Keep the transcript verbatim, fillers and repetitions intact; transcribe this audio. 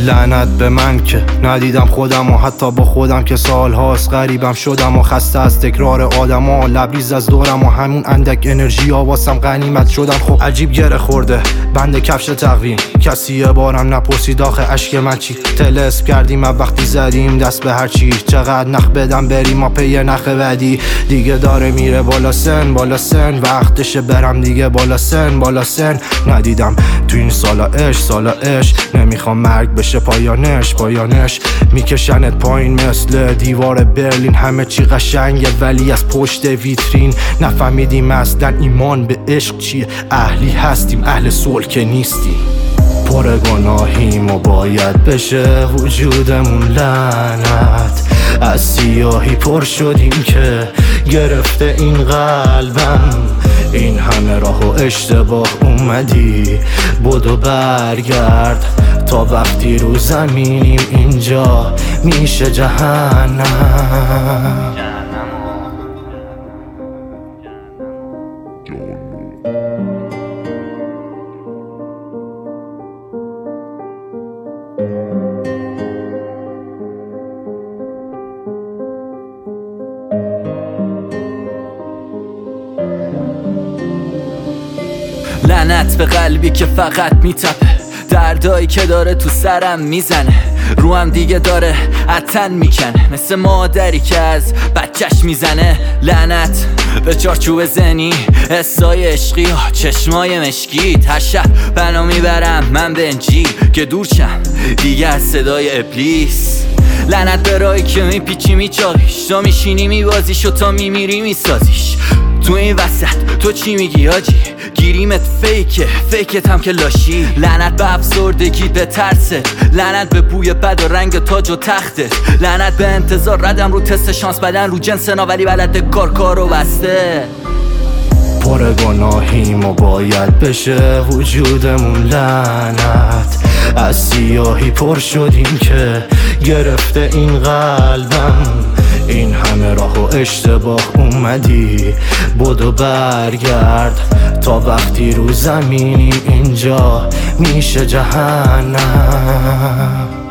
لعنت به من که ندیدم خودم و حتی با خودم که سال هاست غریبم شدم و خسته از تکرار آدم ها، لبریز از دورم و همون اندک انرژی آواسم غنیمت شدم. خب عجیب گره خورده بند کفش تقویم، کسی یه بارم نپرسید آخه اشک من چی؟ تلسپ کردیم از وقتی زدیم دست به هر چی، چقدر نخ بدم بریم ما پی نخ بعدی. دیگه داره میره بالا سن بالا سن، وقتشه برم دیگه بالا سن بالا سن. ندیدم تو این سالا اش سالا اش، نمیخوام مرگ بشه پایانش پایانش. میکشنت پایین مثل دیوار برلین، همه چی قشنگه ولی از پشت ویترین. نفهمیدیم اصلا ایمان به عشق چیه، اهلی هستیم اهل صلح که نیستیم. پر گناهیم و باید بشه وجودمون لعنت، از سیاهی پر شدیم که گرفته این قلبم. این همه راه و اشتباه اومدی بدو برگرد، تا وقتی رو زمینیم اینجا میشه جهنم. لعنت به قلبی که فقط میتپه، دردایی که داره تو سرم میزنه، رو هم دیگه داره عطن میکنه، مثل مادری که از بچهش میزنه. لعنت به چارچوب زنی، حسای عشقی ها چشمای مشکیت. هر شب بنا میبرم من به انجیل که دور شم دیگه از صدای ابلیس. لعنت به رایی که میپیچی میچاقیش، تو میشینی میبازیش و تا میمیری میسازیش. تو این وسط تو چی میگی آجی؟ گیریمت فیکه فیکت هم که لاشی. لعنت به افسردگی به ترست، لعنت به بوی بد و رنگ تاج و تختت. لعنت به انتظار ردم رو تست شانس بدن رو جنس نا ولی بلد کار کارو بسته. پر گناهیم و باید بشه وجودمون لعنت، از سیاهی پر شدیم که گرفته این قلبم. این همه راه و اشتباه اومدی بدو برگرد، تا وقتی رو زمینیم اینجا میشه جهنم.